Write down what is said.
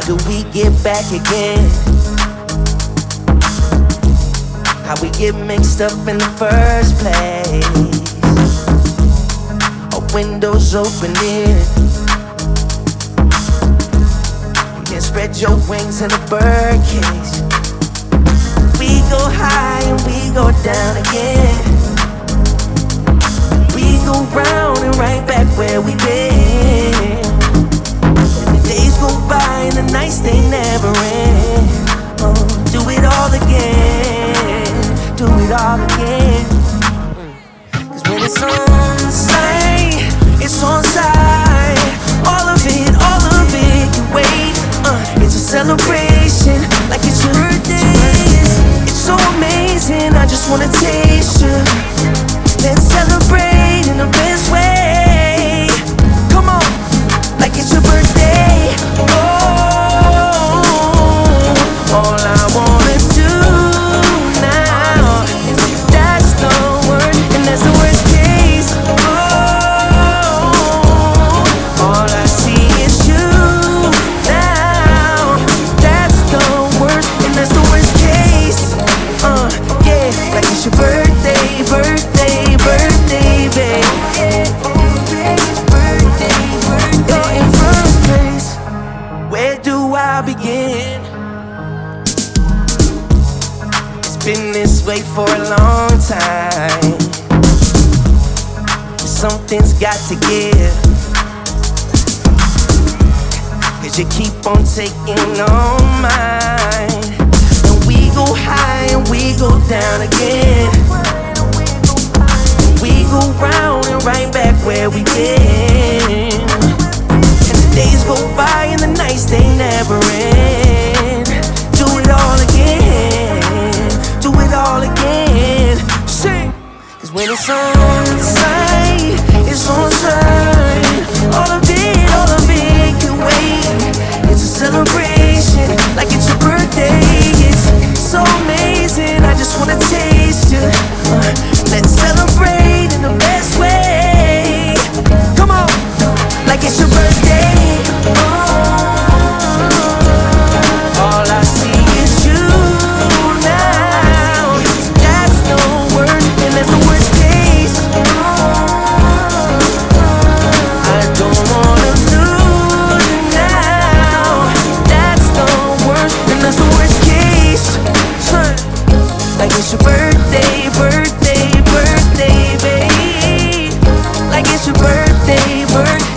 do we get back again? How we get mixed up in the first place? Our windows opening. You can spread your wings in a birdcage. We go high and we go down again. We go round and right back where we been. And the days go by and the nights they never end. Do it all again, do it all again. Cause when it's on sight, it's on sight. All of it, you wait. It's a celebration, like it's your birthday. It's so amazing, I just wanna taste you. Let's celebrate in the best way. Come on, like it's your birthday. Oh, all I wanna do now is that's the word, and that's the worst case. Oh, all I see is you now. That's the worst, and that's the worst case. Yeah, like it's your birthday, birthday, birthday, babe. You're in first place. Where do I begin? It's been this way for a long time. Something's got to give. Cause you keep on taking on mine. And we go high and we go down again. And we go round and right back where we been. And the days go by and the nights they never end. Do it all again, do it all again. Sing. Cause when it's on sight, it's on sight. All of it can wait. It's a celebration, like it's your birthday. It's so amazing, I just wanna taste you. Let's celebrate in the best way. Come on, like it's your birthday. All I see is you now. That's the worst, and that's the worst case. I don't wanna lose you now. That's the worst, and that's the worst case. Like it's your birthday, birthday, birthday, babe. Like it's your birthday, birthday.